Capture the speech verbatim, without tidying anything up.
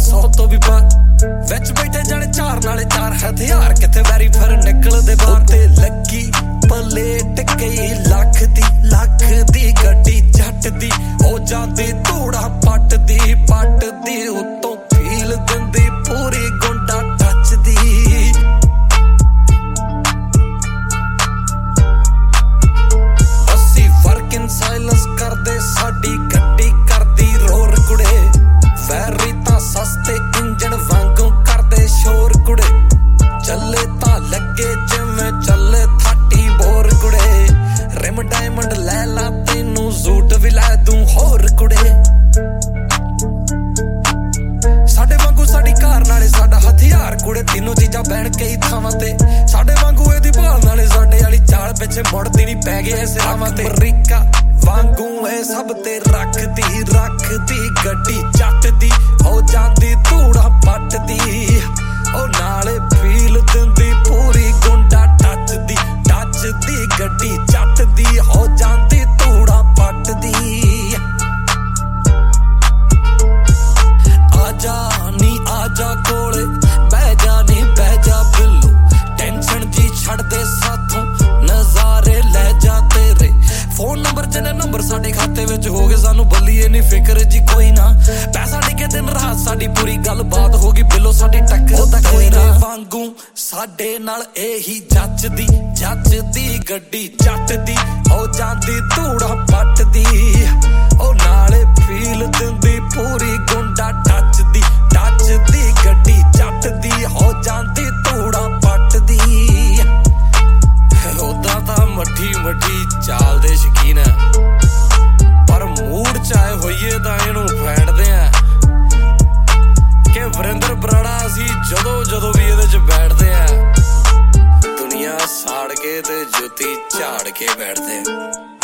सौ तो भी पार विच बैठे जाने चार नाले चार हथियार किथे वैरी फिर निकलदे बाहर ते लगी पलेट कई लख दी लख दी गड्डी जट दी हो जांदी धूड़ा पट दी पट दी उत्तों फील दिंदी पूरी गुंडा टच दी अस्सी वर्क इन साइलेंस करदे साडी गड्डी करदी रोर कुड़े वैरी तां सस्ते इंजन वांगू करदे शोर कुड़े चले तां लगे जिवें चले थाटी बोर कुड़े रिम डायमंड लै ला तैनू सूट भी लै दूं होर कुड़े साडे वांगू साडी कार नाले साडा हथियार कुड़े तीनों चीजां बैण कई थावां ते साडे वांगू एदी भाल नाले साडे वाली चाल पिछे मुड़दी नहीं पै गए इस रावां ते अमरीका वांगू ए सब ते रखदी रखदी गड्डी जट दी हो जांदी धूड़ा पट दी ओ नाले फील दिंदी पूरी गुंडा टच दी टच दी गड्डी जट दी हो जांदी धूड़ा पट दी आजा नी आजा कोले बह जा नी बह जा बिल्लू टेंशन जी छड़ दे साथों नजारे ले जा तेरे फोन नंबर जने नंबर साडे खाते विच हो गए सानू बल्लीए नहीं फिक्र जी कोई ना पैसा टिके दिन रात साडी पूरी गल बात होगी बिलो साडी टक्कर दा कोई ना वांगू साडे नाल एही जचदी जचदी गड्डी जट दी हो जांदी धूड़ा पट दी ओ नाले फील दिंदी पूरी गुंडा टच दी टच दी गड्डी जट दी हो जांदी धूड़ा पट दी ओदा तां मठी मठी चाल दे शकीन है पर मूड चाहे होइए तां इहनू फैंडदे आ कि वरिंदर बराड़ा असी जदों जदों भी इहदे च बैठदे आ दुनिया साड़ के ते जुत्ती झाड़ के बैठदे